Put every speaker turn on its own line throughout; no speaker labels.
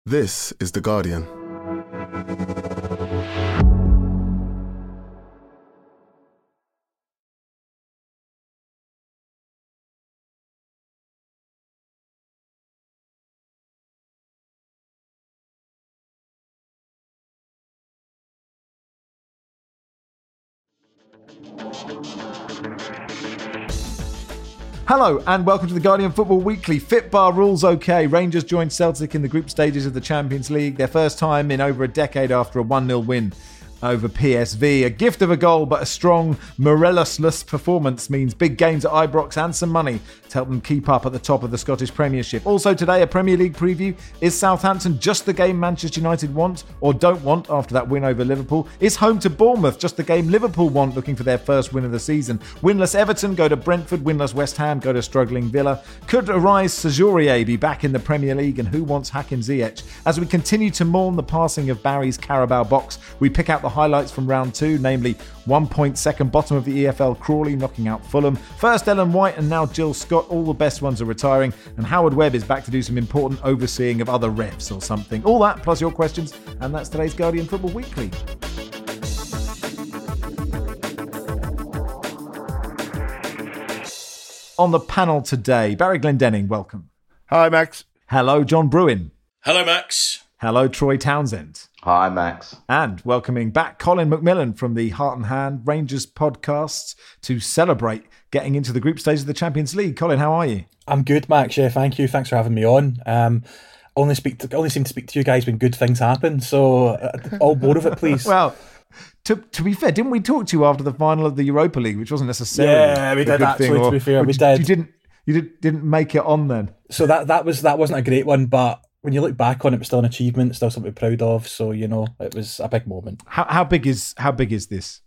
This is The Guardian.
Hello and welcome to the Guardian Football Weekly. Fitbar rules okay. Rangers joined Celtic in the group stages of the Champions League. Their first time in over a decade after a 1-0 win over PSV. A gift of a goal, but a strong Morelos-less performance means big gains at Ibrox and some money to help them keep up at the top of the Scottish Premiership. Also today, a Premier League preview. Is Southampton just the game Manchester United want or don't want after that win over Liverpool? Is home to Bournemouth just the game Liverpool want, looking for their first win of the season? Winless Everton go to Brentford, winless West Ham go to struggling Villa. Could Arise Sajourier be back in the Premier League, and who wants Hakim Ziyech? As we continue to mourn the passing of Barry's Carabao box, we pick out the highlights from round two, namely 1 point second bottom of the EFL Crawley knocking out Fulham. First Ellen White and now Jill Scott, all the best ones are retiring, and Howard Webb is back to do some important overseeing of other refs or something. All that plus your questions, and that's today's Guardian Football Weekly. On the panel today, Barry Glendenning, welcome.
Hi, Max.
Hello, John Bruin.
Hello, Max.
Hello, Troy Townsend.
Hi, Max.
And welcoming back Colin McMillan from the Heart and Hand Rangers podcasts to celebrate getting into the group stage of the Champions League. Colin, how are you?
I'm good, Max. Yeah, thank you. Thanks for having me on. Only seem to speak to you guys when good things happen. So all board of it, please.
Well, to be fair, didn't we talk to you after the final of the Europa League, which wasn't necessarily
yeah, we did actually. To be fair, we did.
You didn't make it on then.
So that wasn't a great one, but when you look back on it, it was still an achievement, still something to be proud of. So it was a big moment.
How big is this?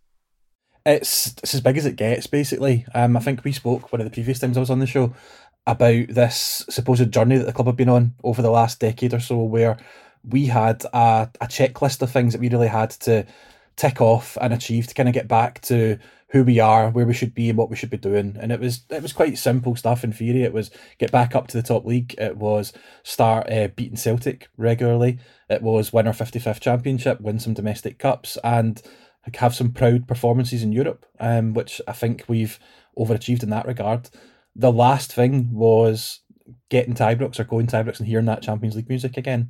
It's as big as it gets, basically. I think we spoke one of the previous times I was on the show about this supposed journey that the club have been on over the last decade or so, where we had a checklist of things that we really had to tick off and achieve to kind of get back to who we are, where we should be and what we should be doing. And it was quite simple stuff in theory. It was get back up to the top league. It was start beating Celtic regularly. It was win our 55th championship, win some domestic cups, and have some proud performances in Europe, which I think we've overachieved in that regard. The last thing was getting to Ibrox or going to Ibrox and hearing that Champions League music again.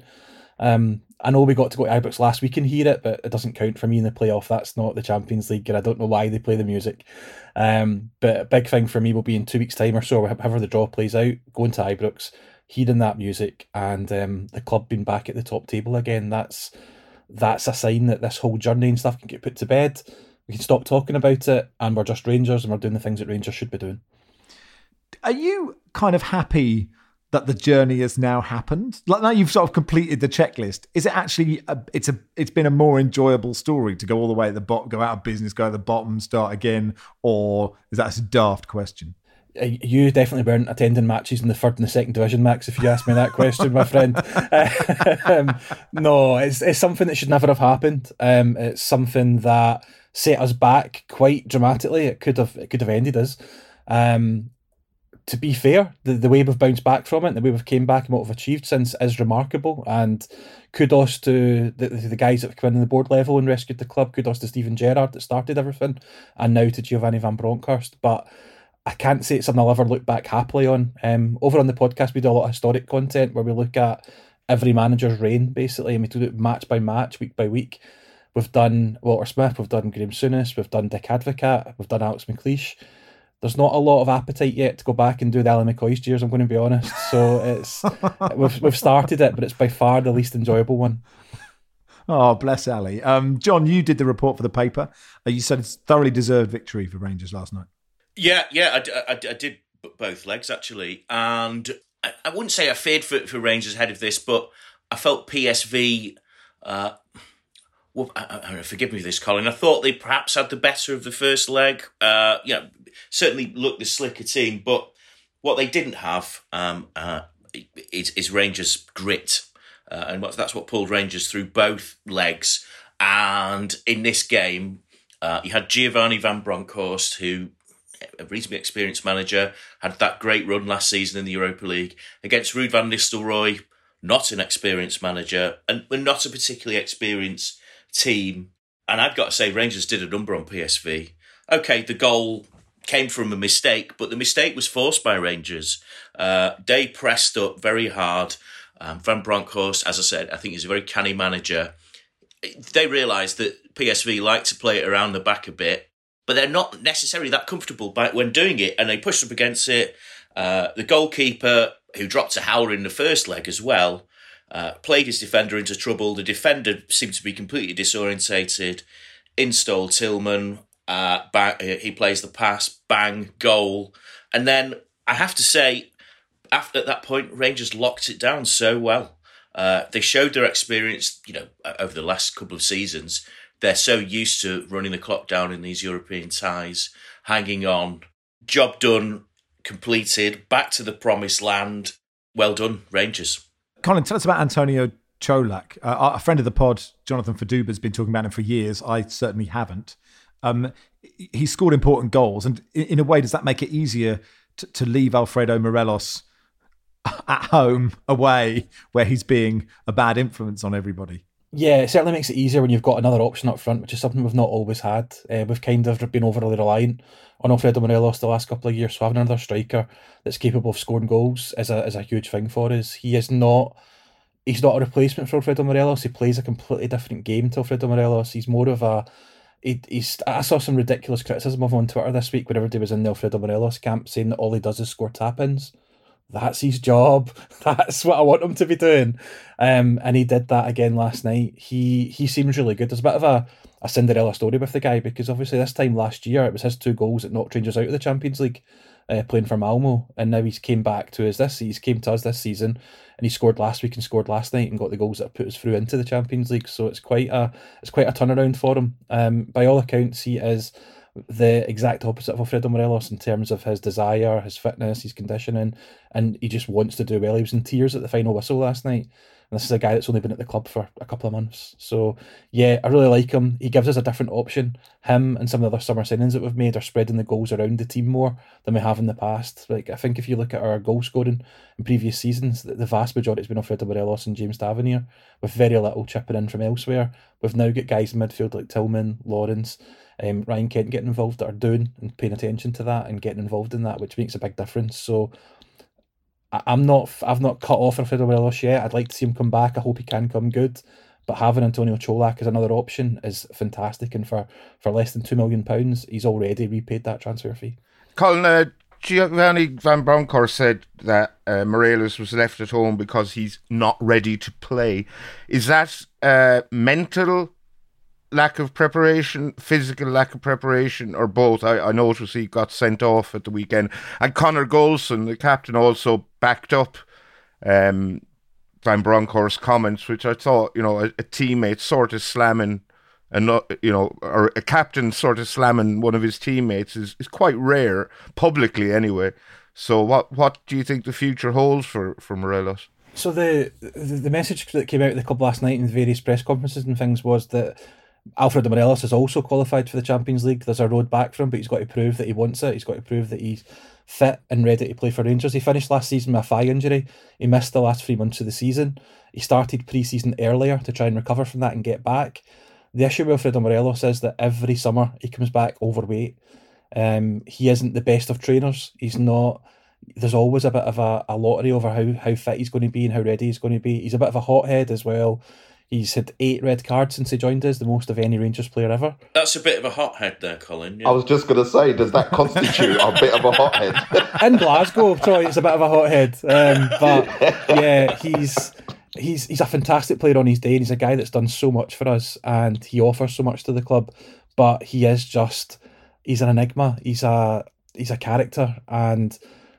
I know we got to go to Ibrox last week and hear it, but it doesn't count for me in the playoff. That's not the Champions League, and I don't know why they play the music. But a big thing for me will be in 2 weeks' time or so, however the draw plays out, going to Ibrox, hearing that music, and the club being back at the top table again. That's a sign that this whole journey and stuff can get put to bed. We can stop talking about it, and we're just Rangers, and we're doing the things that Rangers should be doing.
Are you kind of happy that the journey has now happened? Like now you've sort of completed the checklist. Is it actually it's been a more enjoyable story to go all the way at the bottom, go out of business, go at the bottom, start again, or is that a daft question?
You definitely weren't attending matches in the third and the second division, Max, if you ask me that question, my friend. No, it's something that should never have happened. It's something that set us back quite dramatically. It could have ended us. To be fair, the way we've bounced back from it, the way we've came back and what we've achieved since is remarkable, and kudos to the guys that have come in on the board level and rescued the club. Kudos to Steven Gerrard that started everything, and now to Giovanni Van Bronckhorst. But I can't say it's something I'll ever look back happily on. Over on the podcast, we do a lot of historic content where we look at every manager's reign, basically, and we do it match by match, week by week. We've done Walter Smith, we've done Graham Souness, we've done Dick Advocaat, we've done Alex McLeish. There's not a lot of appetite yet to go back and do the Alan McCoy's years, I'm going to be honest. So we've started it, but it's by far the least enjoyable one.
Oh, bless Ali. John, you did the report for the paper. You said it's thoroughly deserved victory for Rangers last night.
Yeah, I did both legs, actually. And I wouldn't say I feared for Rangers ahead of this, but I felt PSV... well, forgive me for this, Colin. I thought they perhaps had the better of the first leg. Certainly looked the slicker team, but what they didn't have is Rangers' grit, and that's what pulled Rangers through both legs. And in this game, you had Giovanni Van Bronckhorst, who, a reasonably experienced manager, had that great run last season in the Europa League against Ruud van Nistelrooy. not an experienced manager, and we're not a particularly experienced team. And I've got to say, Rangers did a number on PSV. Okay, the goal came from a mistake, but the mistake was forced by Rangers. They pressed up very hard. Van Bronckhorst, as I said, I think he's a very canny manager. They realised that PSV like to play it around the back a bit, but they're not necessarily that comfortable when doing it, and they pushed up against it. The goalkeeper, who dropped a howler in the first leg as well, played his defender into trouble. The defender seemed to be completely disorientated. Installed Tillman. He plays the pass, bang, goal. And then I have to say, after that point, Rangers locked it down so well. They showed their experience, over the last couple of seasons. They're so used to running the clock down in these European ties, hanging on. Job done, completed, back to the promised land. Well done, Rangers.
Colin, tell us about Antonio Cholak. A friend of the pod, Jonathan Faduba, has been talking about him for years. I certainly haven't. He scored important goals, and in a way, does that make it easier to leave Alfredo Morelos at home, away, where he's being a bad influence on everybody?
Yeah, it certainly makes it easier when you've got another option up front, which is something we've not always had. We've kind of been overly reliant on Alfredo Morelos the last couple of years, so having another striker that's capable of scoring goals is a huge thing for us. He's not a replacement for Alfredo Morelos. He plays a completely different game to Alfredo Morelos. He's more of a... I saw some ridiculous criticism of him on Twitter this week when everybody was in the Alfredo Morelos camp saying that all he does is score tap-ins. That's his job. That's what I want him to be doing. And he did that again last night. He seems really good. There's a bit of a Cinderella story with the guy, because obviously this time last year it was his 2 goals that knocked Rangers out of the Champions League, playing for Malmo, and now he's came to us this season, and he scored last week and scored last night and got the goals that put us through into the Champions League. So it's quite a turnaround for him. By all accounts, he is the exact opposite of Alfredo Morelos in terms of his desire, his fitness, his conditioning, and he just wants to do well. He was in tears at the final whistle last night, and this is a guy that's only been at the club for a couple of months. So yeah, I really like him. He gives us a different option. Him and some of the other summer signings that we've made are spreading the goals around the team more than we have in the past. Like, I think if you look at our goal scoring in previous seasons, the vast majority has been Alfredo Morelos and James Tavernier, with very little chipping in from elsewhere. We've now got guys in midfield like Tillman, Lawrence, Ryan Kent getting involved that are doing and paying attention to that and getting involved in that, which makes a big difference. So I've not cut off Alfredo Morelos yet. I'd like to see him come back. I hope he can come good. But having Antonio Cholak as another option is fantastic. And for less than £2 million, he's already repaid that transfer fee.
Colin, Giovanni Van Bronckhorst said that Morelos was left at home because he's not ready to play. Is that mental lack of preparation, physical lack of preparation, or both? I noticed he got sent off at the weekend. And Conor Golson, the captain, also backed up Van Bronckhorst's comments, which I thought, a teammate sort of slamming, or a captain sort of slamming one of his teammates is quite rare, publicly anyway. So what do you think the future holds for Morelos?
So the message that came out of the club last night in various press conferences and things was that Alfredo Morelos is also qualified for the Champions League. There's a road back for him, but he's got to prove that he wants it. He's got to prove that he's fit and ready to play for Rangers. He finished last season with a thigh injury. He missed the last 3 months of the season. He started pre-season earlier to try and recover from that and get back. The issue with Alfredo Morelos is that every summer he comes back overweight. He isn't the best of trainers. He's not. There's always a bit of a lottery over how fit he's going to be and how ready he's going to be. He's a bit of a hothead as well. He's had 8 red cards since he joined us, the most of any Rangers player ever.
That's a bit of a hothead there, Colin. Yeah.
I was just going to say, does that constitute a bit of a hothead?
In Glasgow, sorry, it's a bit of a hothead. But yeah, he's a fantastic player on his day, and he's a guy that's done so much for us, and he offers so much to the club. But he's an enigma. He's a character, and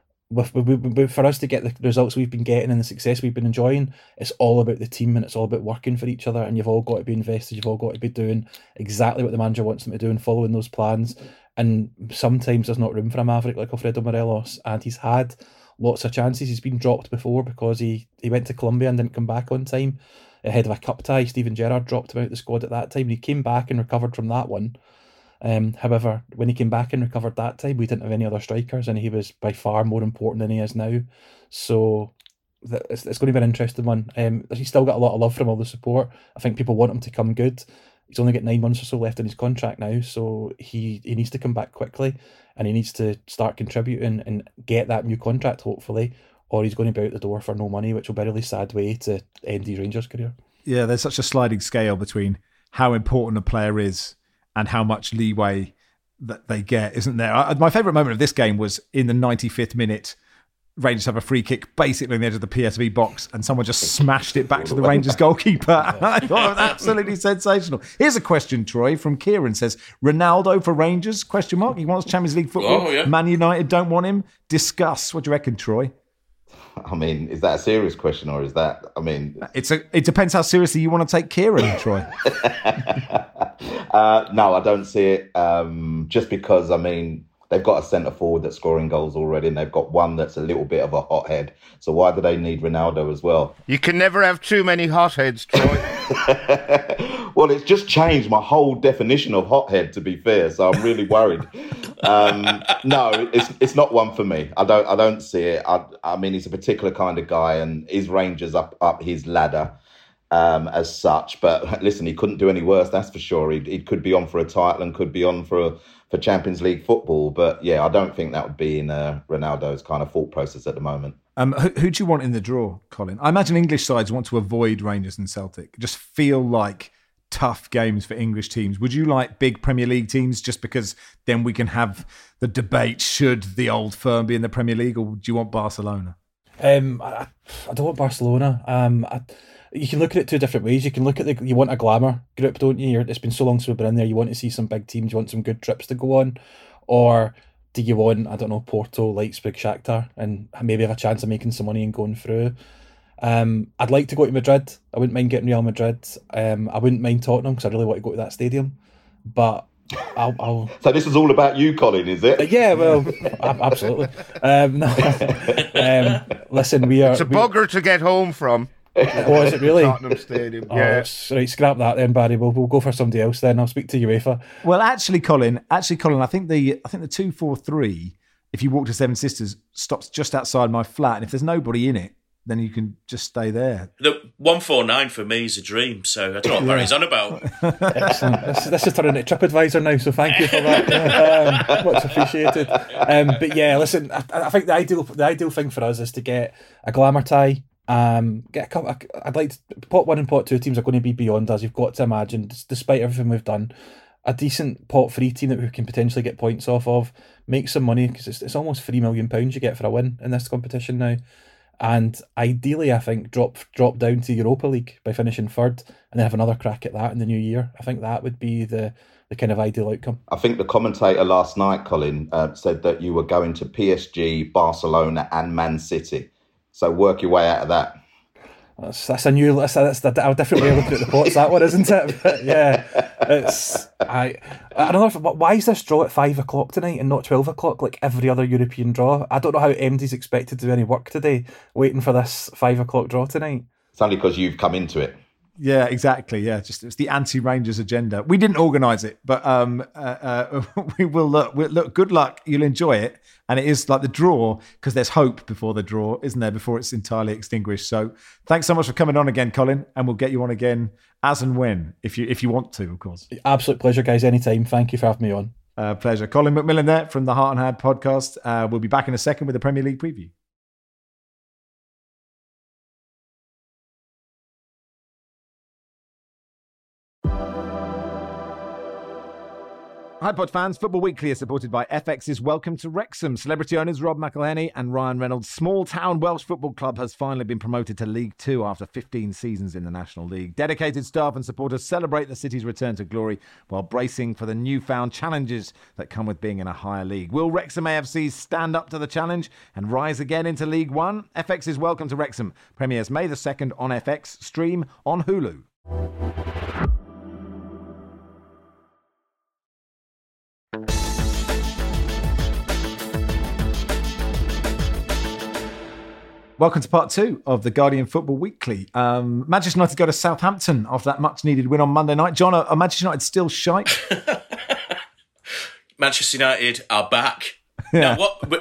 for us to get the results we've been getting and the success we've been enjoying, it's all about the team and it's all about working for each other, and you've all got to be invested, you've all got to be doing exactly what the manager wants them to do and following those plans. And sometimes there's not room for a maverick like Alfredo Morelos, and he's had lots of chances. He's been dropped before because he went to Colombia and didn't come back on time ahead of a cup tie. Steven Gerrard dropped him out of the squad at that time, and he came back and recovered from that one. However, when he came back and recovered that time, we didn't have any other strikers, and he was by far more important than he is now. So that it's going to be an interesting one. He's still got a lot of love from all the support. I think people want him to come good. He's only got 9 months or so left in his contract now, so he needs to come back quickly, and he needs to start contributing and get that new contract, hopefully, or he's going to be out the door for no money, which will be a really sad way to end his Rangers career. Yeah,
there's such a sliding scale between how important a player is and how much leeway that they get, isn't there? My favourite moment of this game was in the 95th minute. Rangers have a free kick basically on the edge of the PSV box, and someone just smashed it back to the Rangers goalkeeper. I thought it was absolutely sensational. Here's a question, Troy, from Kieran. Says, Ronaldo for Rangers? ? He wants Champions League football.
Oh, yeah.
Man United don't want him. Discuss. What do you reckon, Troy?
I mean, is that a serious question, or is that? I mean,
it depends how seriously you want to take Kieran, Troy.
No, I don't see it. Just because, I mean, they've got a centre forward that's scoring goals already, and they've got one that's a little bit of a hothead. So why do they need Ronaldo as well?
You can never have too many hotheads, Troy.
Well, it's just changed my whole definition of hothead, to be fair. So I'm really worried. No, it's not one for me. I don't see it. I mean, he's a particular kind of guy, and his Rangers up his ladder as such. But listen, he couldn't do any worse. That's for sure. He could be on for a title and could be on for Champions League football. But yeah, I don't think that would be in Ronaldo's kind of thought process at the moment.
Who do you want in the draw, Colin? I imagine English sides want to avoid Rangers and Celtic. Just feel like tough games for English teams. Would you like big Premier League teams just because then we can have the debate, should the old firm be in the Premier League, or do you want Barcelona?
I don't want Barcelona. You can look at it 2 different ways. You can look at you want a glamour group, don't you? It's been so long since we've been in there. You want to see some big teams. You want some good trips to go on. Or do you want, I don't know, Porto, Leipzig, Shakhtar, and maybe have a chance of making some money and going through? I'd like to go to Madrid. I wouldn't mind getting Real Madrid. I wouldn't mind Tottenham because I really want to go to that stadium. But I'll...
So this is all about you, Colin, is it?
Yeah, well, absolutely. Listen,
It's a bugger to get home from.
Oh, is it really?
Tottenham Stadium. Yeah.
Right, scrap that then, Barry. We'll go for somebody else then. I'll speak to UEFA.
Well, actually, Colin, I think the 243, if you walk to Seven Sisters, stops just outside my flat, and if there's nobody in it, then you can just stay there.
The 149 for me is a dream, so I don't know what Barry's on about.
Excellent. This is turning into TripAdvisor now, so thank you for that. Much appreciated. But yeah, listen, I think the ideal thing for us is to get a glamour tie. Get a couple. I'd like to, pot 1 and pot 2 teams are going to be beyond us. You've got to imagine, despite everything we've done, a decent pot 3 team that we can potentially get points off of, make some money, because it's almost £3 million you get for a win in this competition now. And ideally, I think drop down to Europa League by finishing 3rd, and then have another crack at that in the new year. I think that would be the kind of ideal outcome.
I think the commentator last night, Colin, said that you were going to PSG, Barcelona, and Man City. So work your way out of that.
That's a new. That's a different way of looking at the pots. That one, isn't it? But yeah, it's. I don't know. Why is this draw at 5 o'clock tonight and not 12 o'clock like every other European draw? I don't know how MD's expected to do any work today, waiting for this 5 o'clock draw tonight.
It's only because you've come into it.
Yeah, exactly. Yeah, just it's the anti-Rangers agenda. We didn't organise it, but we will look. Good luck. You'll enjoy it, and it is like the draw because there's hope before the draw, isn't there? Before it's entirely extinguished. So, thanks so much for coming on again, Colin, and we'll get you on again as and when if you want to, of course.
Absolute pleasure, guys. Anytime. Thank you for having me on.
Pleasure. Colin McMillan there from the Heart and Hand podcast. We'll be back in a second with the Premier League preview. Hi Pod fans, Football Weekly is supported by FX's Welcome to Wrexham. Celebrity owners Rob McElhenney and Ryan Reynolds' small-town Welsh football club has finally been promoted to League Two after 15 seasons in the National League. Dedicated staff and supporters celebrate the city's return to glory while bracing for the newfound challenges that come with being in a higher league. Will Wrexham AFC stand up to the challenge and rise again into League One? FX's Welcome to Wrexham premieres May the 2nd on FX, stream on Hulu. Welcome to part 2 of the Guardian Football Weekly. Manchester United go to Southampton after that much-needed win on Monday night. John, are Manchester United still shite?
Manchester United are back. Now,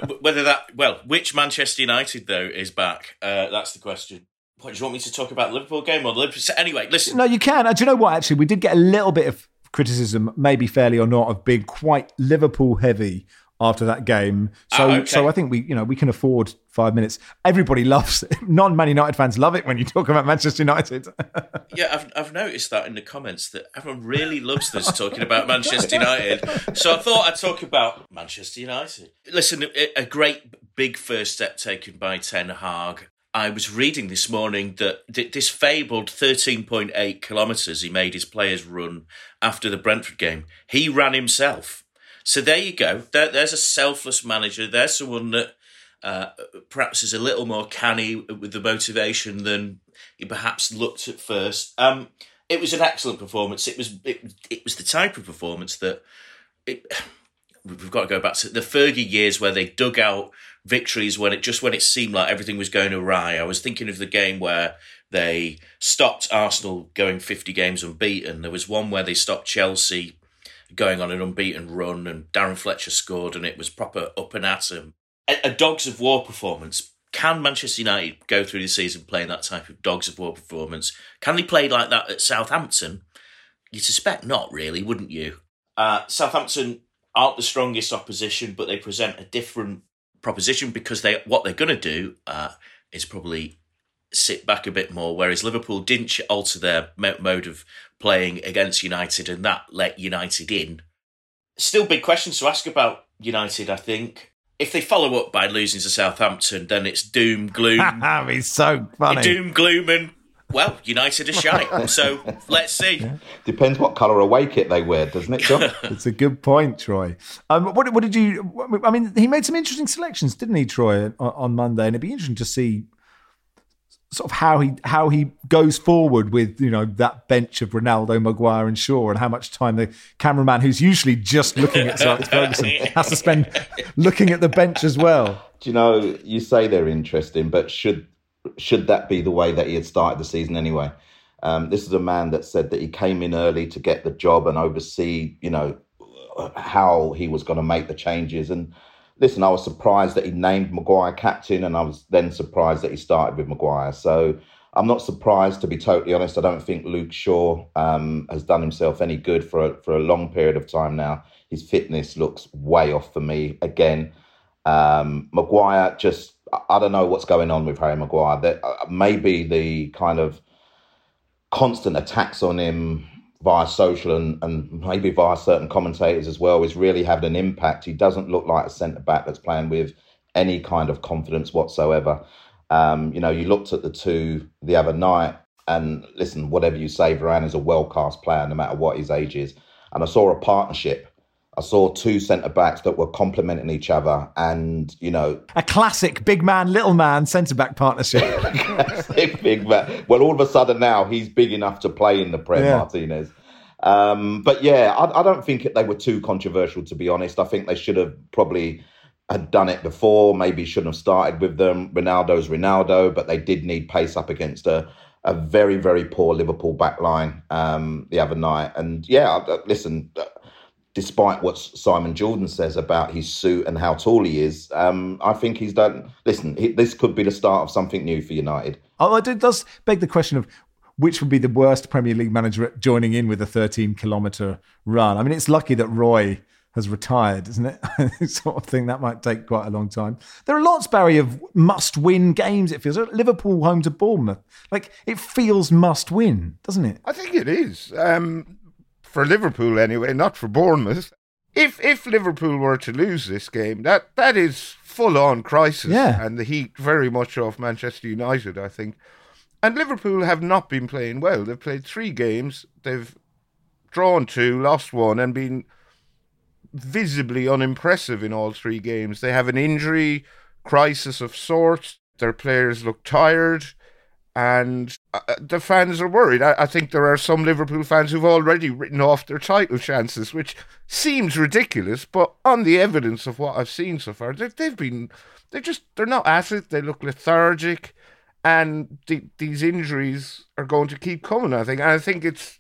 which Manchester United though is back? That's the question. What, do you want me to talk about the Liverpool game or the Liverpool? Anyway, listen.
No, you can. Do you know what? Actually, we did get a little bit of criticism, maybe fairly or not, of being quite Liverpool heavy after that game. So I think we can afford 5 minutes. Everybody loves it. Non-Man United fans love it when you talk about Manchester United.
Yeah, I've noticed that in the comments that everyone really loves this talking about Manchester United. So I thought I'd talk about Manchester United. Listen, a great big first step taken by Ten Hag. I was reading this morning that this fabled 13.8 kilometres he made his players run after the Brentford game, he ran himself. So there you go. There's a selfless manager. There's someone that perhaps is a little more canny with the motivation than he perhaps looked at first. It was an excellent performance. It was the type of performance that we've got to go back to the Fergie years where they dug out victories when it seemed like everything was going awry. I was thinking of the game where they stopped Arsenal going 50 games unbeaten. There was one where they stopped Chelsea going on an unbeaten run and Darren Fletcher scored and it was proper up and at him. A dogs of war performance. Can Manchester United go through the season playing that type of dogs of war performance? Can they play like that at Southampton? You'd suspect not, really, wouldn't you? Southampton aren't the strongest opposition, but they present a different proposition because what they're going to do is probably sit back a bit more, whereas Liverpool didn't alter their mode of playing against United, and that let United in. Still big questions to ask about United, I think. If they follow up by losing to Southampton, then it's doom, gloom.
He's so funny.
Doom, gloom, and, well, United are shite. So, let's see.
Yeah. Depends what colour away kit they wear, doesn't it, John?
It's a good point, Troy. What did you... I mean, he made some interesting selections, didn't he, Troy, on Monday? And it'd be interesting to see sort of how he goes forward with, that bench of Ronaldo, Maguire and Shaw, and how much time the cameraman, who's usually just looking at Alex Ferguson, has to spend looking at the bench as well.
Do you say they're interesting, but should that be the way that he had started the season anyway? This is a man that said that he came in early to get the job and oversee, how he was going to make the changes. And listen, I was surprised that he named Maguire captain, and I was then surprised that he started with Maguire. So I'm not surprised, to be totally honest. I don't think Luke Shaw has done himself any good for a long period of time now. His fitness looks way off for me again. Maguire, I don't know what's going on with Harry Maguire. Maybe the kind of constant attacks on him via social and maybe via certain commentators as well is really having an impact. He doesn't look like a centre-back that's playing with any kind of confidence whatsoever. You looked at the two the other night, and listen, whatever you say, Varane is a well-cast player no matter what his age is. And I saw a partnership. I saw two centre-backs that were complementing each other and,
a classic big man, little man centre-back partnership.
Classic big man. Well, all of a sudden now he's big enough to play in the Prem, yeah. Martinez. But yeah, I don't think they were too controversial, to be honest. I think they should have probably had done it before. Maybe shouldn't have started with them. Ronaldo's Ronaldo, but they did need pace up against a very, very poor Liverpool back line the other night. And yeah, listen... Despite what Simon Jordan says about his suit and how tall he is, I think he's done... Listen, this could be the start of something new for United.
Oh, it does beg the question of which would be the worst Premier League manager at joining in with a 13-kilometre run. I mean, it's lucky that Roy has retired, isn't it? I sort of think that might take quite a long time. There are lots, Barry, of must-win games, it feels. Liverpool home to Bournemouth. It feels must-win, doesn't it?
I think it is. For Liverpool anyway, not for Bournemouth. If Liverpool were to lose this game, that is full-on crisis.
Yeah.
And the heat very much off Manchester United, I think. And Liverpool have not been playing well. They've played 3 games. They've drawn 2, lost 1, and been visibly unimpressive in all 3 games. They have an injury crisis of sorts. Their players look tired. And the fans are worried. I think there are some Liverpool fans who've already written off their title chances, which seems ridiculous. But on the evidence of what I've seen so far, they're not at it. They look lethargic, and these injuries are going to keep coming, I think. And I think it's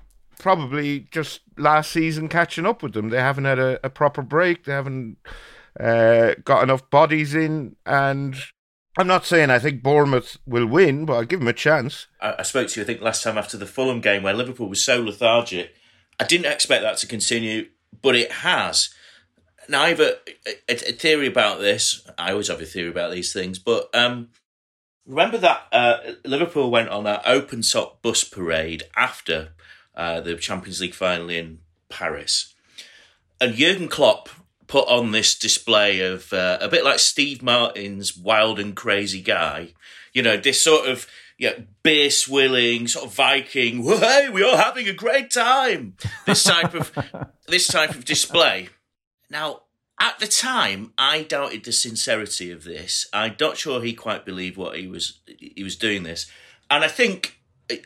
probably just last season catching up with them. They haven't had a proper break. They haven't got enough bodies in, and I'm not saying I think Bournemouth will win, but I'll give them a chance.
I spoke to you, I think, last time after the Fulham game where Liverpool was so lethargic. I didn't expect that to continue, but it has. Now, I have a theory about this. I always have a theory about these things, but remember that Liverpool went on that open-top bus parade after the Champions League final in Paris. And Jurgen Klopp put on this display of a bit like Steve Martin's Wild and Crazy Guy. You know, this sort of beer swilling, sort of Viking, hey, we are having a great time. This type of display. Now, at the time, I doubted the sincerity of this. I'm not sure he quite believed what he was doing this. And I think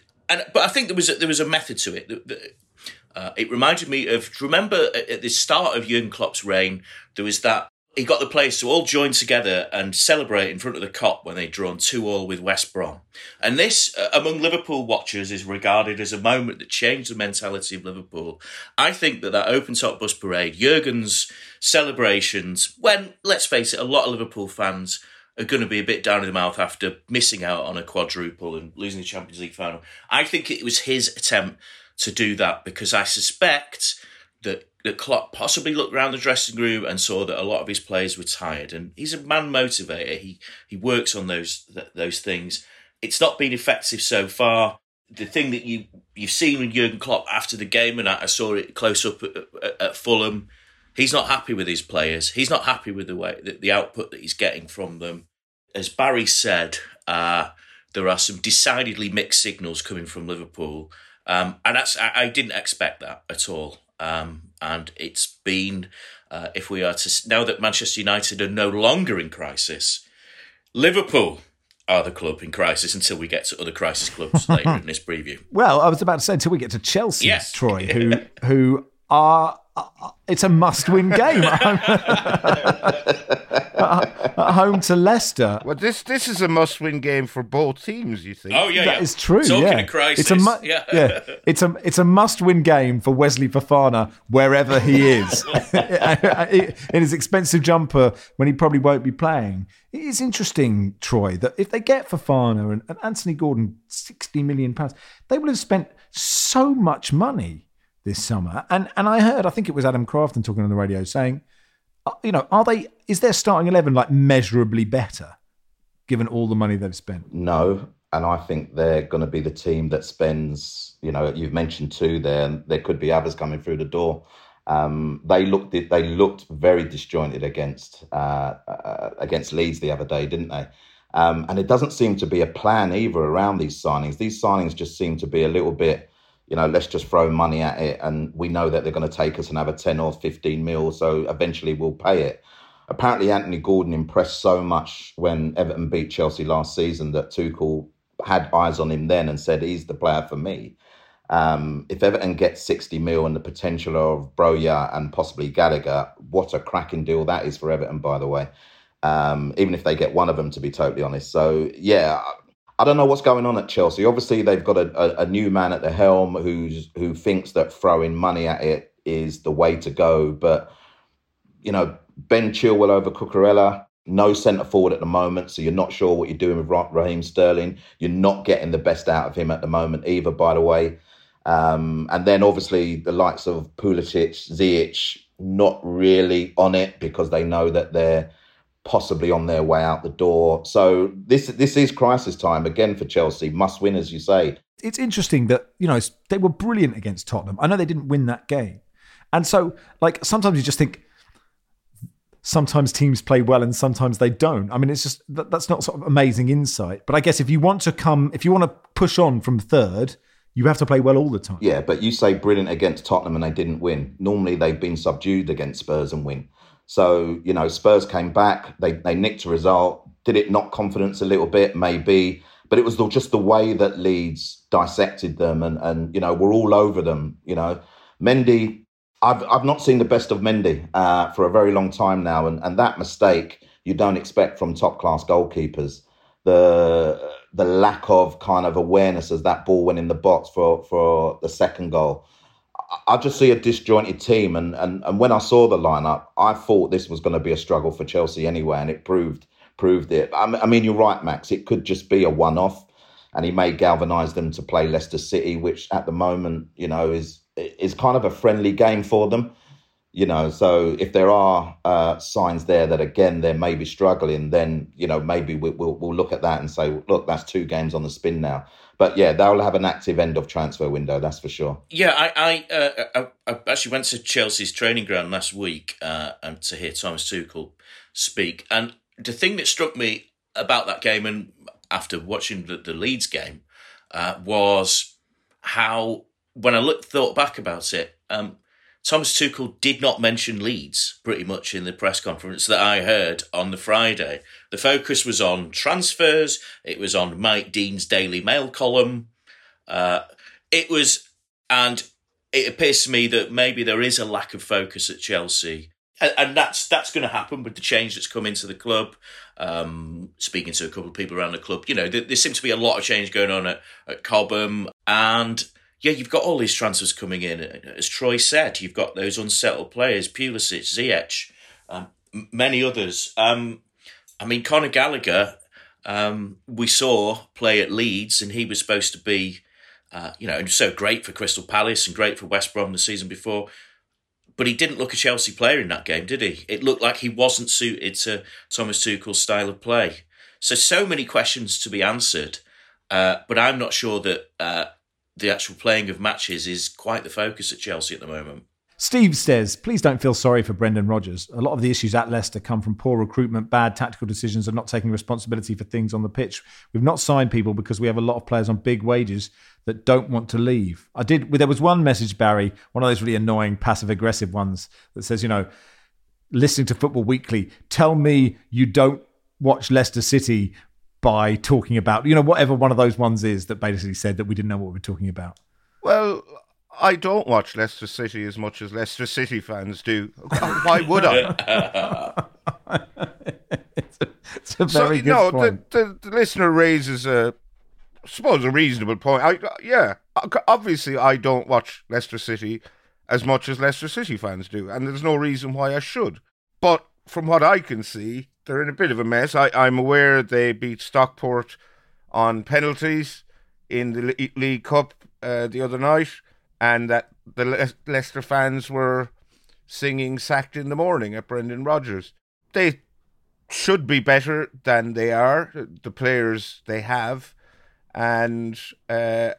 there was a method to it. It reminded me of, do you remember at the start of Jurgen Klopp's reign, there was that, he got the players to all join together and celebrate in front of the Kop when they'd drawn 2-2 with West Brom. And this, among Liverpool watchers, is regarded as a moment that changed the mentality of Liverpool. I think that open-top bus parade, Jurgen's celebrations, when, let's face it, a lot of Liverpool fans are going to be a bit down in the mouth after missing out on a quadruple and losing the Champions League final. I think it was his attempt to do that because I suspect that Klopp possibly looked around the dressing room and saw that a lot of his players were tired. And he's a man motivator. He works on those things. It's not been effective so far. The thing that you've seen with Jurgen Klopp after the game, and I saw it close up at Fulham, he's not happy with his players. He's not happy with the output that he's getting from them. As Barry said, there are some decidedly mixed signals coming from Liverpool. And I didn't expect that at all. And it's been, if we are to, now that Manchester United are no longer in crisis, Liverpool are the club in crisis until we get to other crisis clubs later in this preview.
Well, I was about to say until we get to Chelsea,
yes.
Troy, who are, it's a must-win game at home to Leicester.
Well, this is a must-win game for both teams, you think?
Oh, yeah,
That is true,
Talking of crisis.
It's a must-win game for Wesley Fofana wherever he is. In his expensive jumper when he probably won't be playing. It is interesting, Troy, that if they get Fofana and Anthony Gordon £60 million, they will have spent so much money this summer. And I heard, I think it was Adam Crafton talking on the radio saying, is their starting 11 like measurably better given all the money they've spent?
No. And I think they're going to be the team that spends, you've mentioned two there, and there could be others coming through the door. They looked very disjointed against Leeds the other day, didn't they? And it doesn't seem to be a plan either around these signings. These signings just seem to be a little bit, let's just throw money at it, and we know that they're going to take us another 10 or 15 mil, so eventually we'll pay it. Apparently, Anthony Gordon impressed so much when Everton beat Chelsea last season that Tuchel had eyes on him then and said, he's the player for me. If Everton gets 60 mil and the potential of Broja and possibly Gallagher, what a cracking deal that is for Everton, by the way. Even if they get one of them, to be totally honest. So, yeah, I don't know what's going on at Chelsea. Obviously, they've got a new man at the helm who thinks that throwing money at it is the way to go. But, Ben Chilwell over Cucurella, no centre forward at the moment, so you're not sure what you're doing with Raheem Sterling. You're not getting the best out of him at the moment either, by the way. And then obviously the likes of Pulisic, Ziyech, not really on it because they know that they're possibly on their way out the door. So this is crisis time again for Chelsea. Must win, as you say.
It's interesting that, they were brilliant against Tottenham. I know they didn't win that game. And so, sometimes you just think, sometimes teams play well and sometimes they don't. I mean, it's just, that's not sort of amazing insight. But I guess if you want to push on from third, you have to play well all the time.
Yeah, but you say brilliant against Tottenham and they didn't win. Normally they've been subdued against Spurs and win. So, Spurs came back, they nicked a result. Did it knock confidence a little bit? Maybe. But it was just the way that Leeds dissected them and were all over them. Mendy, I've not seen the best of Mendy for a very long time now. And that mistake you don't expect from top-class goalkeepers. The lack of kind of awareness as that ball went in the box for the second goal. I just see a disjointed team, and when I saw the lineup, I thought this was going to be a struggle for Chelsea anyway, and it proved it. I mean, you're right, Max. It could just be a one-off, and he may galvanise them to play Leicester City, which at the moment, is kind of a friendly game for them. So if there are signs there that, again, they may be struggling, then, maybe we'll look at that and say, look, that's 2 games on the spin now. But, yeah, they'll have an active end of transfer window, that's for sure.
Yeah, I actually went to Chelsea's training ground last week and to hear Thomas Tuchel speak. And the thing that struck me about that game, and after watching the Leeds game, was how, when I thought back about it, Thomas Tuchel did not mention Leeds pretty much in the press conference that I heard on the Friday. The focus was on transfers. It was on Mike Dean's Daily Mail column. It appears to me that maybe there is a lack of focus at Chelsea. And that's going to happen with the change that's come into the club. Speaking to a couple of people around the club, there seems to be a lot of change going on at Cobham. And yeah, you've got all these transfers coming in. As Troy said, you've got those unsettled players, Pulisic, Ziyech, many others. Conor Gallagher, we saw play at Leeds, and he was supposed to be, so great for Crystal Palace and great for West Brom the season before. But he didn't look a Chelsea player in that game, did he? It looked like he wasn't suited to Thomas Tuchel's style of play. So many questions to be answered, but I'm not sure that the actual playing of matches is quite the focus at Chelsea at the moment.
Steve says, please don't feel sorry for Brendan Rodgers. A lot of the issues at Leicester come from poor recruitment, bad tactical decisions, and not taking responsibility for things on the pitch. We've not signed people because we have a lot of players on big wages that don't want to leave. There was one message, Barry, one of those really annoying passive-aggressive ones that says, listening to Football Weekly, tell me you don't watch Leicester City by talking about, whatever one of those ones is that basically said that we didn't know what we were talking about.
Well, I don't watch Leicester City as much as Leicester City fans do. Why would I?
It's a very good point.
The listener raises a reasonable point. Obviously I don't watch Leicester City as much as Leicester City fans do, and there's no reason why I should. But from what I can see, they're in a bit of a mess. I'm aware they beat Stockport on penalties in the League Cup the other night, and that the Leicester fans were singing "Sacked in the Morning" at Brendan Rodgers. They should be better than they are, the players they have. And I'm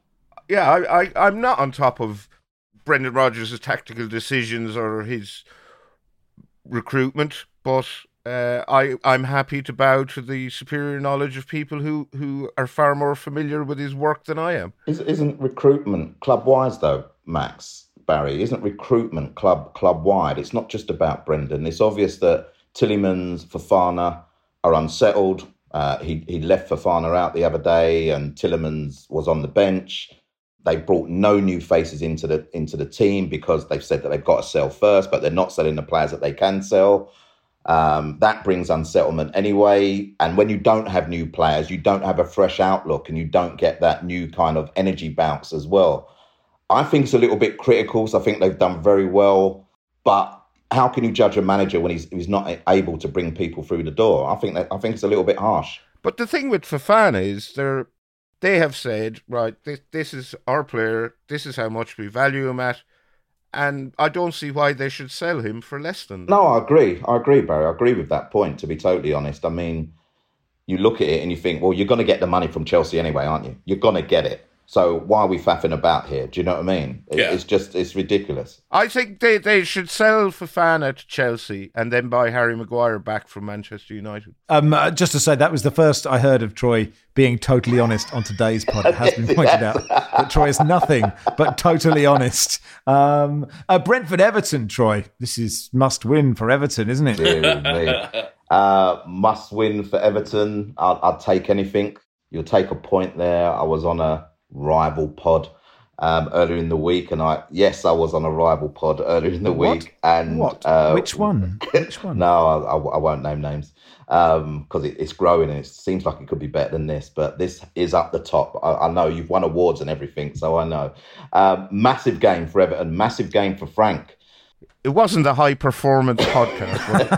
not on top of Brendan Rodgers' tactical decisions or his recruitment, but I'm happy to bow to the superior knowledge of people who are far more familiar with his work than I am.
Isn't recruitment club-wise, though, Max, Barry? Isn't recruitment club-wide? It's not just about Brendan. It's obvious that Tielemans, Fofana are unsettled. He left Fofana out the other day, and Tielemans was on the bench. They brought no new faces into the team because they've said that they've got to sell first, but they're not selling the players that they can sell. That brings unsettlement anyway. And when you don't have new players, you don't have a fresh outlook, and you don't get that new kind of energy bounce as well. I think it's a little bit critical. So I think they've done very well, but how can you judge a manager when he's not able to bring people through the door? I think it's a little bit harsh.
But the thing with Fofana is they have said, right, this is our player, this is how much we value him at, and I don't see why they should sell him for less than that.
No, I agree, Barry. I agree with that point, to be totally honest. I mean, you look at it and you think, well, you're going to get the money from Chelsea anyway, aren't you? You're going to get it. So why are we faffing about here? Do you know what I mean?
Yeah.
It's ridiculous.
I think they should sell Fofana to Chelsea and then buy Harry Maguire back from Manchester United.
Just to say, that was the first I heard of Troy being totally honest on today's pod. It has been pointed out that Troy is nothing but totally honest. Brentford Everton, Troy. This is must win for Everton, isn't it?
Must win for Everton. I'd take anything. You'll take a point there. I was on a rival pod earlier in the week, and I was on a rival pod earlier in the week. And
Which one?
No, I won't name names because it's growing and it seems like it could be better than this. But this is up the top. I know you've won awards and everything, so I know. Massive game for Everton. Massive game for Frank.
It wasn't a high performance podcast. Was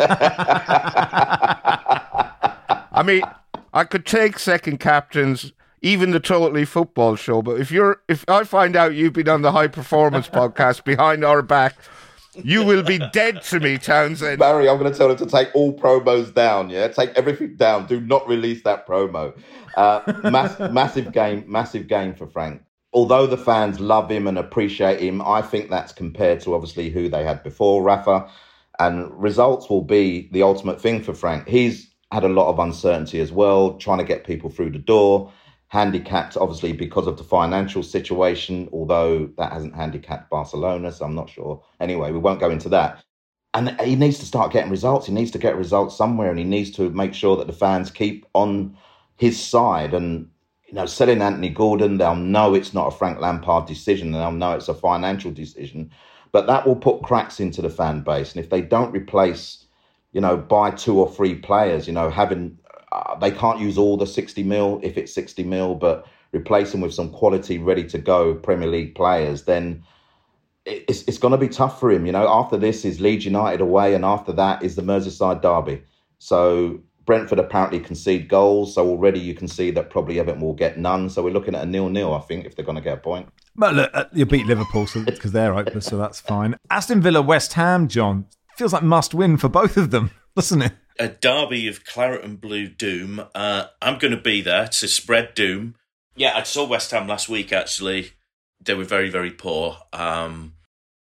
it? I mean, I could take second captains, even the Totally Football Show, but if I find out you've been on the High Performance podcast behind our back, you will be dead to me, Townsend.
Barry, I'm going to tell them to take all promos down, yeah? Take everything down. Do not release that promo. Massive game for Frank. Although the fans love him and appreciate him, I think that's compared to obviously who they had before, Rafa. And results will be the ultimate thing for Frank. He's had a lot of uncertainty as well, trying to get people through the door. Handicapped, obviously, because of the financial situation, although that hasn't handicapped Barcelona, so I'm not sure. Anyway, we won't go into that. And he needs to start getting results. He needs to get results somewhere, and he needs to make sure that the fans keep on his side. And, selling Anthony Gordon, they'll know it's not a Frank Lampard decision, and they'll know it's a financial decision. But that will put cracks into the fan base. And if they don't replace, buy 2 or 3 players, they can't use all the 60 mil if it's 60 mil, but replace them with some quality, ready to go Premier League players, then it's going to be tough for him. After this is Leeds United away, and after that is the Merseyside derby. So Brentford apparently concede goals, so already you can see that probably Everton will get none. So we're looking at a 0-0, I think, if they're going to get a point.
But look, you beat Liverpool because they're open, so that's fine. Aston Villa, West Ham, John, feels like must win for both of them, doesn't it?
A derby of claret and blue doom. I'm going to be there to spread doom. Yeah, I saw West Ham last week, actually. They were very, very poor. And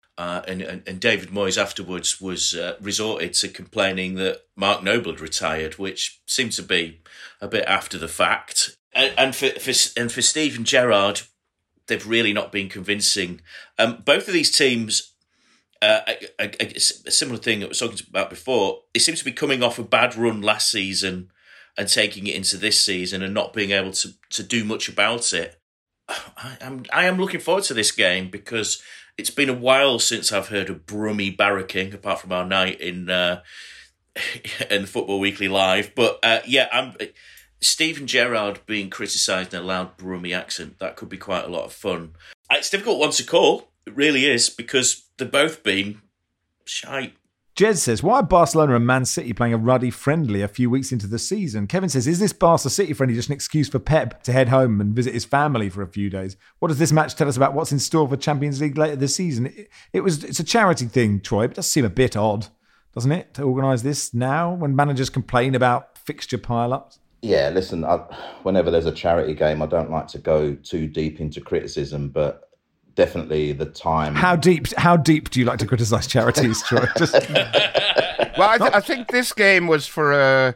David Moyes afterwards was resorted to complaining that Mark Noble had retired, which seemed to be a bit after the fact. And for Steven Gerrard, they've really not been convincing. Both of these teams, a similar thing that I was talking about before, it seems to be coming off a bad run last season and taking it into this season and not being able to do much about it. I am looking forward to this game because it's been a while since I've heard of Brummy barracking, apart from our night in the Football Weekly Live. But Steven Gerrard being criticised in a loud Brummy accent, that could be quite a lot of fun. It's a difficult one to call. It really is, because they've both been shite.
Jez says, why are Barcelona and Man City playing a ruddy friendly a few weeks into the season? Kevin says, is this Barca City friendly just an excuse for Pep to head home and visit his family for a few days? What does this match tell us about what's in store for Champions League later this season? It's a charity thing, Troy. It does seem a bit odd, doesn't it, to organise this now when managers complain about fixture pile-ups?
Yeah, listen, whenever there's a charity game, I don't like to go too deep into criticism, but definitely the time.
How deep do you like to criticise charities, Troy?
Well, I think this game was for a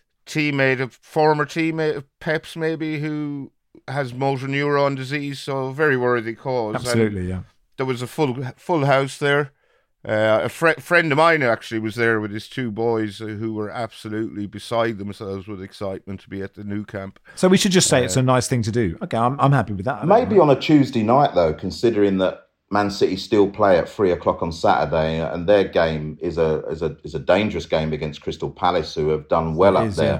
former teammate of Pep's, maybe, who has motor neuron disease, so a very worthy cause.
Absolutely,
and
yeah.
There was a full house there. A friend of mine actually was there with his 2 boys who were absolutely beside themselves with excitement to be at the new camp.
So we should just say it's a nice thing to do. Okay, I'm happy with that.
Maybe on a Tuesday night, though, considering that Man City still play at 3:00 on Saturday, and their game is a dangerous game against Crystal Palace, who have done well up there.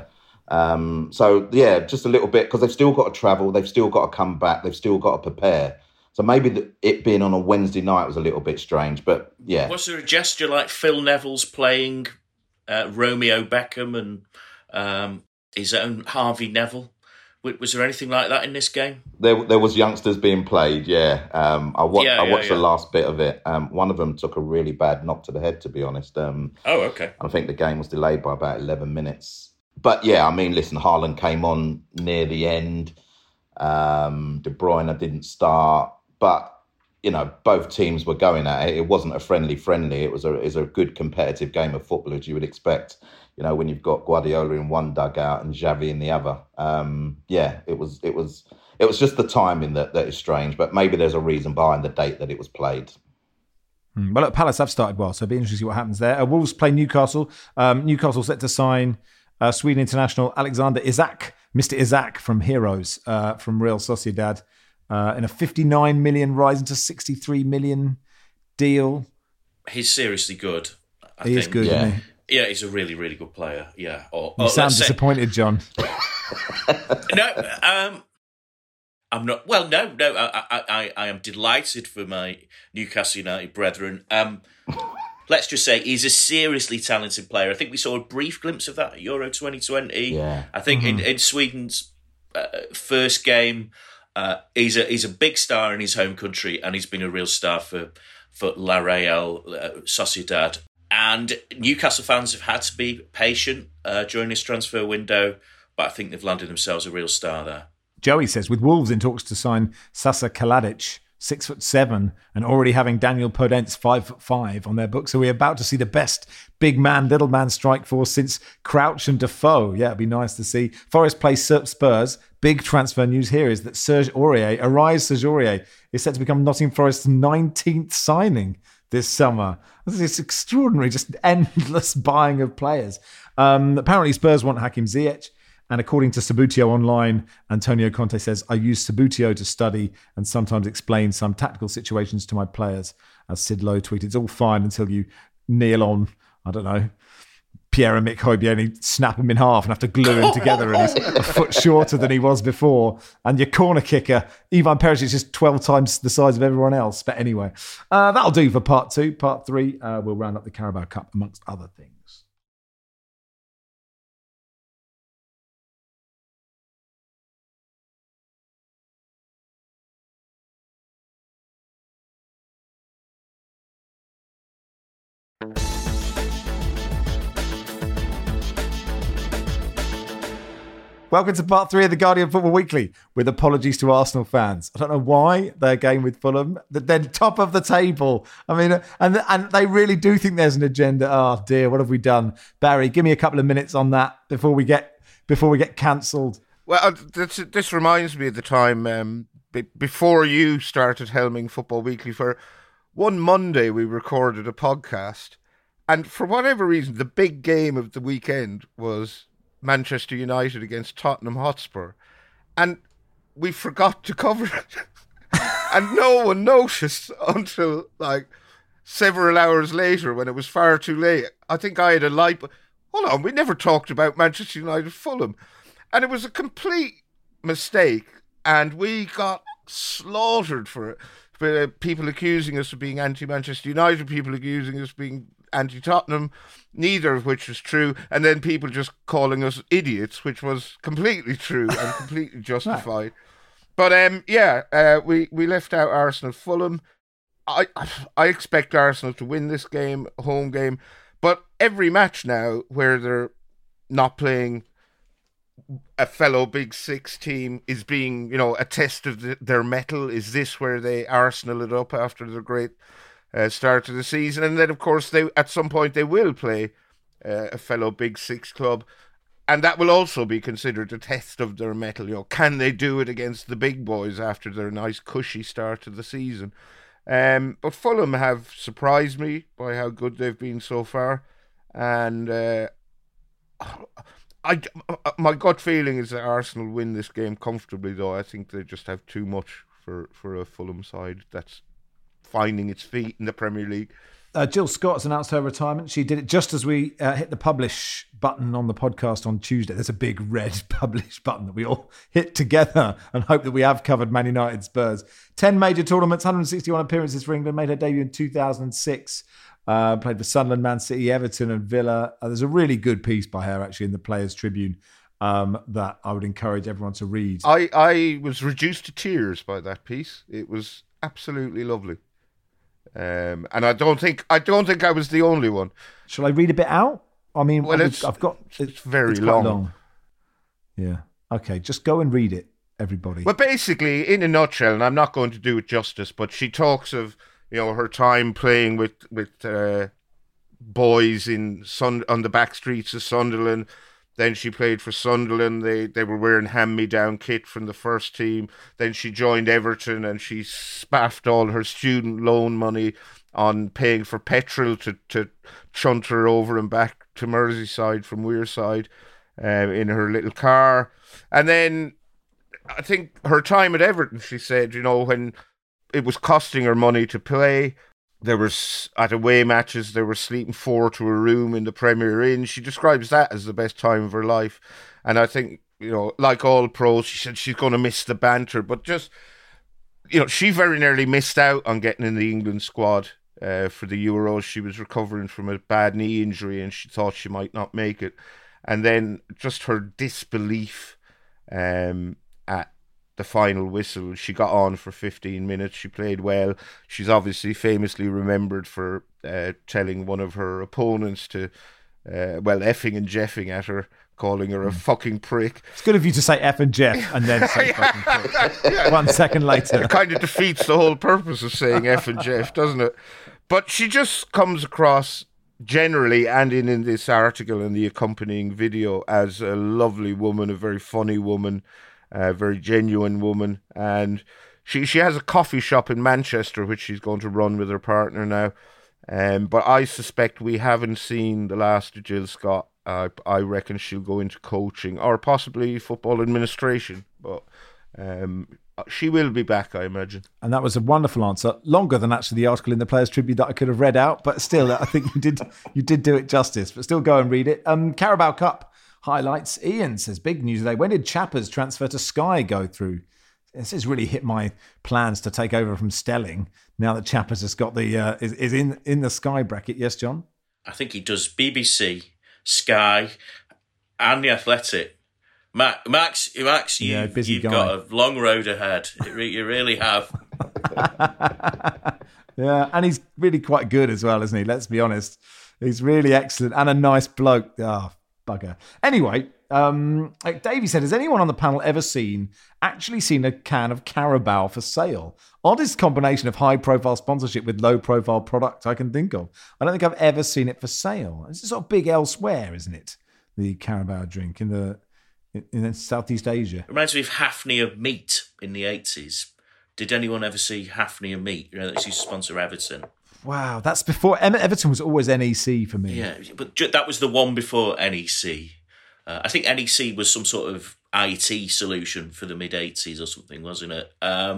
Yeah. Just a little bit, because they've still got to travel, they've still got to come back, they've still got to prepare. So maybe it being on a Wednesday night was a little bit strange, but yeah.
Was there a gesture like Phil Neville's playing Romeo Beckham and his own Harvey Neville? Was there anything like that in this game?
There was youngsters being played, yeah. I watched the last bit of it. One of them took a really bad knock to the head, to be honest.
Okay.
I think the game was delayed by about 11 minutes. But yeah, I mean, listen, Haaland came on near the end. De Bruyne didn't start. But, both teams were going at it. It wasn't a friendly. It was a good competitive game of football, as you would expect, when you've got Guardiola in one dugout and Xavi in the other. It was just the timing that is strange. But maybe there's a reason behind the date that it was played.
Well, look, Palace have started well, so it'll be interesting to see what happens there. Wolves play Newcastle. Newcastle set to sign Sweden international Alexander Isak, Mr. Isak from Heroes, from Real Sociedad. in a 59 million rising to 63 million deal.
He's seriously good. I
He
think.
is good,
Yeah.
isn't he?
Yeah, he's a really, really good player. Yeah.
You sound disappointed, John.
No, I'm not. Well, no. I am delighted for my Newcastle United brethren. Let's just say he's a seriously talented player. I think we saw a brief glimpse of that at Euro 2020.
Yeah.
I think in Sweden's first game, he's a big star in his home country, and he's been a real star for La Real Sociedad. And Newcastle fans have had to be patient during this transfer window, but I think they've landed themselves a real star there.
Joey says, with Wolves in talks to sign Sasa Kaladic, 6'7", and already having Daniel Podence 5'5" on their books, so we're about to see the best big man, little man strike force since Crouch and Defoe. Yeah, it'd be nice to see. Forest plays Spurs. Big transfer news here is that Serge Aurier is set to become Nottingham Forest's 19th signing this summer. This is extraordinary, just endless buying of players. Apparently Spurs want Hakim Ziyech. And according to Sabutio Online, Antonio Conte says, I use Sabutio to study and sometimes explain some tactical situations to my players. As Sid Lowe tweeted, it's all fine until you kneel on, I don't know, Pierre-Emerick Højbjerg and you snap him in half and have to glue him together and he's a foot shorter than he was before. And your corner kicker, Ivan Perisic, is just 12 times the size of everyone else. But anyway, that'll do for part 2. Part 3, we'll round up the Carabao Cup amongst other things. Welcome to part 3 of the Guardian Football Weekly, with apologies to Arsenal fans. I don't know why their game with Fulham, they're top of the table. I mean, and they really do think there's an agenda. Oh dear, what have we done? Barry, give me a couple of minutes on that before we get cancelled.
Well, this reminds me of the time before you started helming Football Weekly. For one Monday, we recorded a podcast, and for whatever reason, the big game of the weekend was Manchester United against Tottenham Hotspur, and we forgot to cover it. And no one noticed until like several hours later when it was far too late. I think I had a light, but hold on, we never talked about Manchester United Fulham, and it was a complete mistake, and we got slaughtered for it. For people accusing us of being anti-Manchester United, people accusing us of being anti-Tottenham, neither of which was true, and then people just calling us idiots, which was completely true and completely justified. But we left out Arsenal Fulham. I expect Arsenal to win this game, home game, but every match now where they're not playing a fellow Big Six team is being, a test of their mettle. Is this where they Arsenal it up after the great start of the season? And then, of course, at some point they will play a fellow Big Six club, and that will also be considered a test of their mettle. Can they do it against the big boys after their nice cushy start to the season? But Fulham have surprised me by how good they've been so far, and my gut feeling is that Arsenal win this game comfortably, though. I think they just have too much for a Fulham side that's finding its feet in the Premier League.
Jill Scott's announced her retirement. She did it just as we hit the publish button on the podcast on Tuesday. There's a big red publish button that we all hit together and hope that we have covered Man United Spurs. 10 major tournaments, 161 appearances for England, made her debut in 2006. Played for Sunderland, Man City, Everton and Villa. There's a really good piece by her, actually, in the Players' Tribune that I would encourage everyone to read.
I was reduced to tears by that piece. It was absolutely lovely. And I don't think I was the only one.
Shall I read a bit out? I mean,
well,
it's
very
quite
long.
Yeah. Okay, just go and read it, everybody.
Well, basically, in a nutshell, and I'm not going to do it justice, but she talks of her time playing with boys on the back streets of Sunderland. Then she played for Sunderland. They were wearing hand-me-down kit from the first team. Then she joined Everton and she spaffed all her student loan money on paying for petrol to chunt her over and back to Merseyside from Wearside in her little car. And then I think her time at Everton, she said, when it was costing her money to play, there was, at away matches, they were sleeping 4 to a room in the Premier Inn. She describes that as the best time of her life. And I think, like all pros, she said she's going to miss the banter. But just, she very nearly missed out on getting in the England squad for the Euros. She was recovering from a bad knee injury and she thought she might not make it. And then just her disbelief at the final whistle. She got on for 15 minutes. She played well. She's obviously famously remembered for telling one of her opponents to, effing and jeffing at her, calling her a fucking prick.
It's good of you to say F and Jeff and then say fucking prick. 1 second later.
It kind of defeats the whole purpose of saying F and Jeff, doesn't it? But she just comes across generally, and in this article and the accompanying video, as a lovely woman, a very funny woman, a very genuine woman. And she has a coffee shop in Manchester, which she's going to run with her partner now. But I suspect we haven't seen the last of Jill Scott. I reckon she'll go into coaching or possibly football administration. But she will be back, I imagine.
And that was a wonderful answer. Longer than actually the article in the Players Tribune that I could have read out. But still, I think you did do it justice. But still go and read it. Carabao Cup highlights. Ian says, big news today. When did Chappers transfer to Sky go through? This has really hit my plans to take over from Stelling now that Chappers has got the is in the Sky bracket. Yes, John?
I think he does BBC, Sky, and The Athletic. Max, you've got a long road ahead. You really have.
Yeah, and he's really quite good as well, isn't he? Let's be honest. He's really excellent and a nice bloke. Oh, bugger. Anyway, Davey said, has anyone on the panel ever actually seen a can of Carabao for sale? Oddest combination of high-profile sponsorship with low-profile product I can think of. I don't think I've ever seen it for sale. It's sort of big elsewhere, isn't it? The Carabao drink in Southeast Asia.
It reminds me of Hafnia Meat in the 80s. Did anyone ever see Hafnia Meat? That used to sponsor Everton.
Wow, that's before... Everton was always NEC for me.
Yeah, but that was the one before NEC. I think NEC was some sort of IT solution for the mid-80s or something, wasn't it?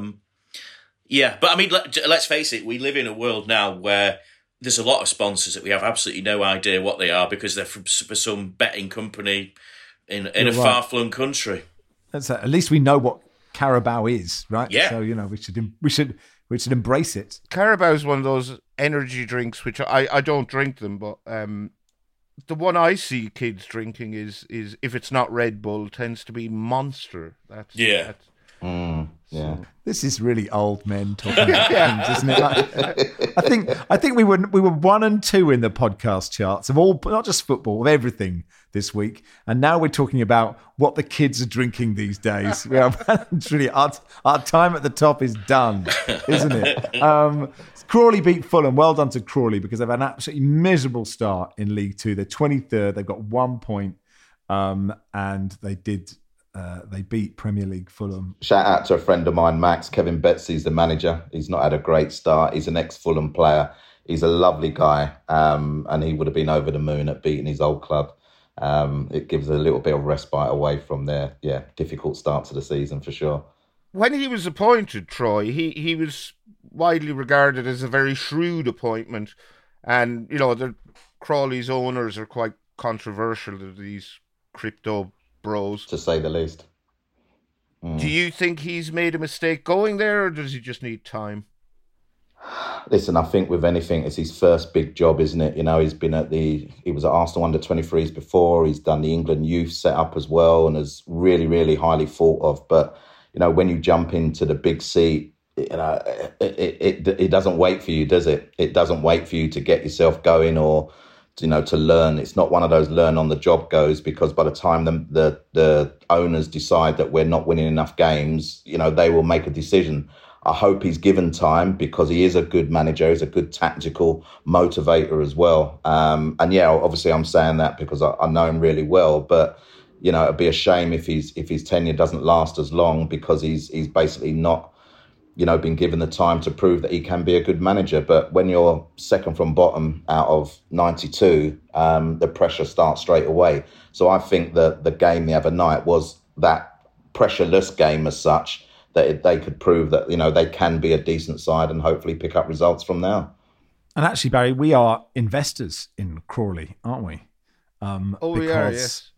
Yeah, but I mean, let's face it, we live in a world now where there's a lot of sponsors that we have absolutely no idea what they are because they're for some betting company in a far-flung country.
At least we know what Carabao is, right?
Yeah.
So, we should embrace it.
Carabao is one of those energy drinks which I don't drink them, but the one I see kids drinking is if it's not Red Bull, tends to be Monster. That's
yeah.
This is really old men talking about things, isn't it? I think we were 1 and 2 in the podcast charts of all, not just football, of everything this week, and now we're talking about what the kids are drinking these days. It's really our time at the top is done, isn't it? Crawley beat Fulham. Well done to Crawley because they've had an absolutely miserable start in League Two. They're 23rd. They've got 1 point, and they beat Premier League Fulham.
Shout out to a friend of mine, Max. Kevin Betsy's the manager. He's not had a great start. He's an ex-Fulham player. He's a lovely guy, and he would have been over the moon at beating his old club. It gives a little bit of respite away from their difficult start to the season for sure.
When he was appointed, Troy, he was widely regarded as a very shrewd appointment, and the Crawley's owners are quite controversial. These crypto bros,
to say the least.
Do you think he's made a mistake going there, or does he just need time?
Listen, I think with anything, it's his first big job, isn't it? He was at Arsenal under 23s before. He's done the England youth setup as well, and is really, really highly thought of. But when you jump into the big seat, it doesn't wait for you, does it? It doesn't wait for you to get yourself going or to learn. It's not one of those learn on the job goes, because by the time the owners decide that we're not winning enough games, they will make a decision. I hope he's given time because he is a good manager. He's a good tactical motivator as well. Obviously I'm saying that because I know him really well, but it'd be a shame if his tenure doesn't last as long because he's basically not been given the time to prove that he can be a good manager. But when you're second from bottom out of 92, the pressure starts straight away. So I think that the game the other night was that pressureless game as such, that they could prove that, they can be a decent side and hopefully pick up results from now.
And actually, Barry, we are investors in Crawley, aren't we?
We are, yes.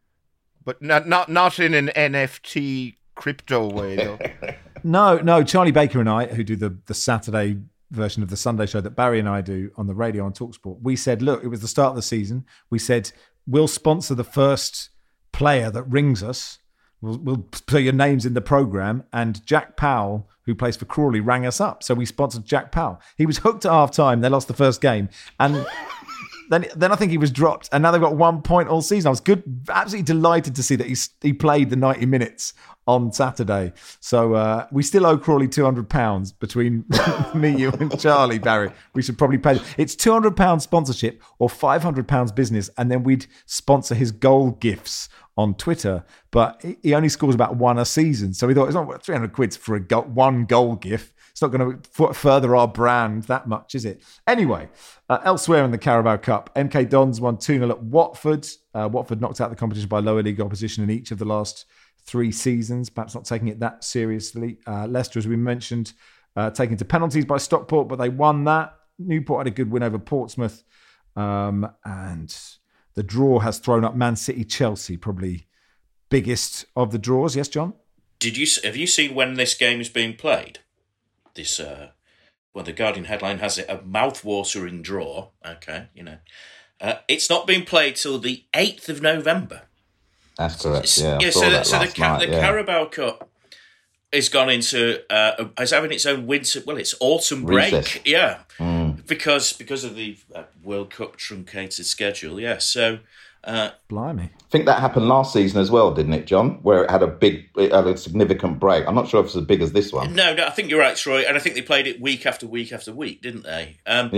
But not in an NFT crypto way, though.
No. Charlie Baker and I, who do the Saturday version of the Sunday show that Barry and I do on the radio on TalkSport, we said, look, it was the start of the season. We said, we'll sponsor the first player that rings us. We'll put your names in the programme. And Jack Powell, who plays for Crawley, rang us up. So we sponsored Jack Powell. He was hooked at half-time. They lost the first game. And then I think he was dropped. And now they've got 1 point all season. I was absolutely delighted to see that he played the 90 minutes on Saturday. So we still owe Crawley £200 between me, you and Charlie, Barry. We should probably pay. It's £200 sponsorship or £500 business, and then we'd sponsor his goal gifts on Twitter. But he only scores about one a season. So we thought it's not 300 quid for one goal gift. It's not going to further our brand that much, is it? Anyway, elsewhere in the Carabao Cup, MK Dons won 2-0 at Watford. Watford knocked out the competition by lower league opposition in each of the last 3 seasons, perhaps not taking it that seriously. Leicester, as we mentioned, taken to penalties by Stockport, but they won that. Newport had a good win over Portsmouth. And the draw has thrown up Man City, Chelsea, probably biggest of the draws. Yes, John?
Have you seen when this game is being played? This, the Guardian headline has it, a mouth-watering draw. Okay, it's not being played till the 8th of November.
That's correct. Yeah.
So the Carabao Cup has gone into as having its own winter. Well, it's autumn break.
Recess.
Yeah, because of the World Cup truncated schedule. Yeah, so.
Blimey.
I think that happened last season as well, didn't it, John? Where it had a significant break. I'm not sure if it's as big as this one.
No, I think you're right, Troy. And I think they played it week after week after week, didn't they?
And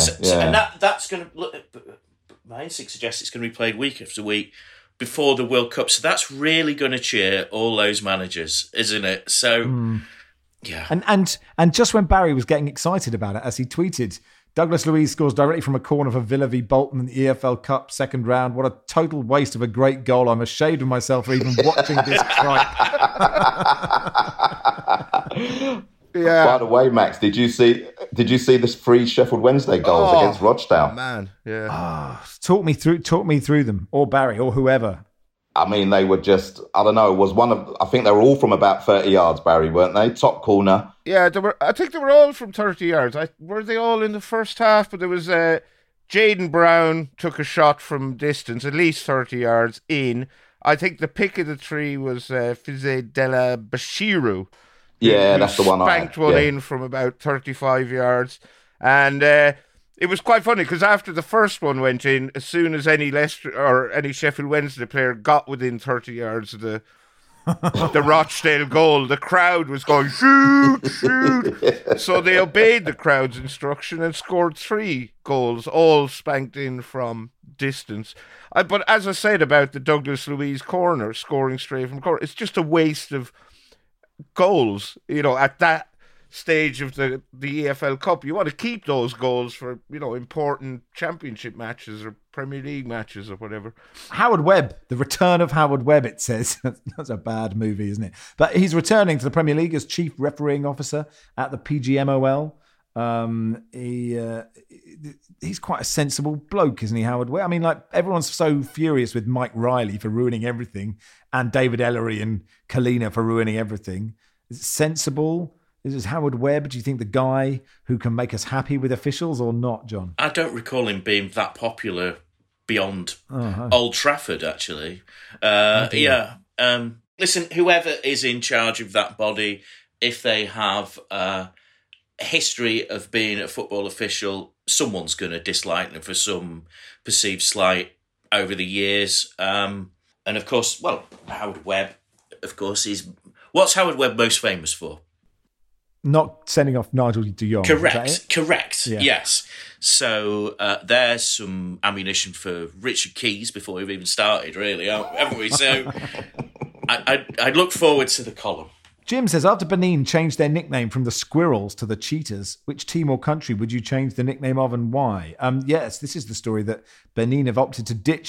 that's going to look. My instinct suggests it's going to be played week after week before the World Cup. So that's really going to cheer all those managers, isn't it? So, yeah.
And just when Barry was getting excited about it, as he tweeted, Douglas Luiz scores directly from a corner for Villa v Bolton in the EFL Cup second round. What a total waste of a great goal. I'm ashamed of myself for even watching this tripe.
Yeah.
By the way, Max, did you see this 3 Sheffield Wednesday goals against Rochdale?
Man, yeah.
Talk me through them, or Barry, or whoever.
I mean, they were just, I don't know, I think they were all from about 30 yards, Barry, weren't they? Top corner.
Yeah, I think they were all from 30 yards. Were they all in the first half? But there was Jaden Brown took a shot from distance, at least 30 yards in. I think the pick of the 3 was Fize Della Bashiru.
Yeah, that's the one I
spanked one in from about 35 yards. And it was quite funny because after the first one went in, as soon as any Leicester or any Sheffield Wednesday player got within 30 yards of the Rochdale goal, the crowd was going, shoot, shoot. So they obeyed the crowd's instruction and scored 3 goals, all spanked in from distance. But as I said about the Douglas Luiz corner, scoring straight from corner, it's just a waste of goals, at that stage of the EFL Cup. You want to keep those goals for, important championship matches or Premier League matches or whatever.
Howard Webb, the return of Howard Webb, it says. That's a bad movie, isn't it? But he's returning to the Premier League as chief refereeing officer at the PGMOL. He's quite a sensible bloke, isn't he, Howard Webb? I mean, everyone's so furious with Mike Riley for ruining everything and David Ellery and Kalina for ruining everything. Is it sensible? Is this Howard Webb, do you think, the guy who can make us happy with officials or not, John?
I don't recall him being that popular beyond Old Trafford, actually. Listen, whoever is in charge of that body, if they have a history of being a football official, someone's going to dislike them for some perceived slight over the years. And of course, Howard Webb, of course, what's Howard Webb most famous for?
Not sending off Nigel de Jong.
Correct.
Yeah.
Yes. So there's some ammunition for Richard Keys before we've even started, really, haven't we? So I look forward to the column.
Jim says, after Benin changed their nickname from the Squirrels to the Cheetahs, which team or country would you change the nickname of and why? Yes, this is the story that Benin have opted to ditch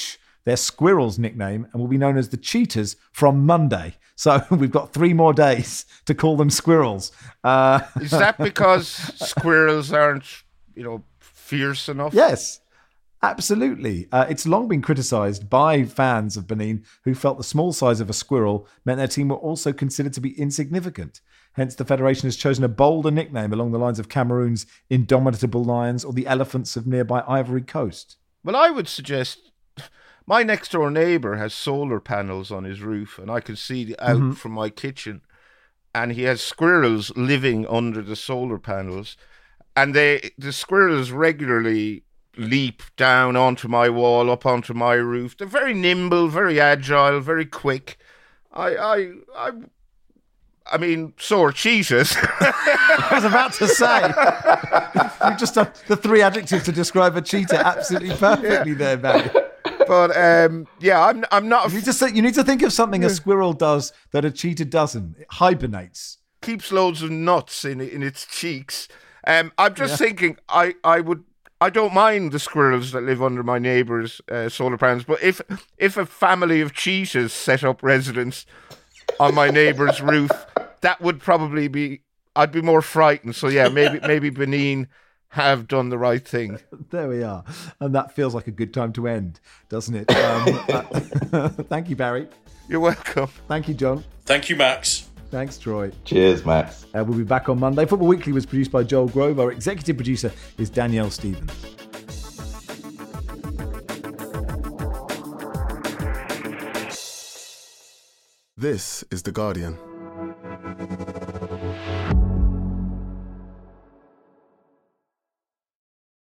their squirrels nickname and will be known as the cheetahs from Monday. So we've got 3 more days to call them squirrels.
Is that because squirrels aren't, fierce enough?
Yes, absolutely. It's long been criticised by fans of Benin who felt the small size of a squirrel meant their team were also considered to be insignificant. Hence, the Federation has chosen a bolder nickname along the lines of Cameroon's Indomitable Lions or the Elephants of nearby Ivory Coast.
Well, I would suggest... My next door neighbour has solar panels on his roof, and I can see out from my kitchen. And he has squirrels living under the solar panels. And the squirrels regularly leap down onto my wall, up onto my roof. They're very nimble, very agile, very quick. I mean, so are cheetahs.
I was about to say. You've just done the 3 adjectives to describe a cheetah absolutely perfectly there, Barry.
But I'm not.
You need to think of something a squirrel does that a cheetah doesn't. It hibernates.
Keeps loads of nuts in its cheeks. I'm just thinking. I don't mind the squirrels that live under my neighbour's solar panels, but if a family of cheetahs set up residence on my neighbour's roof, that would probably be. I'd be more frightened. So yeah, maybe Benin have done the right thing.
There we are. And that feels like a good time to end, doesn't it? Thank you, Barry.
You're welcome.
Thank you, John.
Thank you, Max.
Thanks, Troy.
Cheers, Max.
We'll be back on Monday. Football Weekly was produced by Joel Grove. Our executive producer is Danielle Stevens.
This is The Guardian.